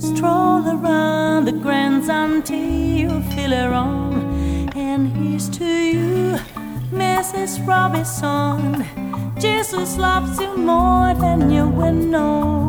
Stroll around the grounds until you feel her on. And here's to you, Mrs. Robinson. Jesus loves you more than you will know.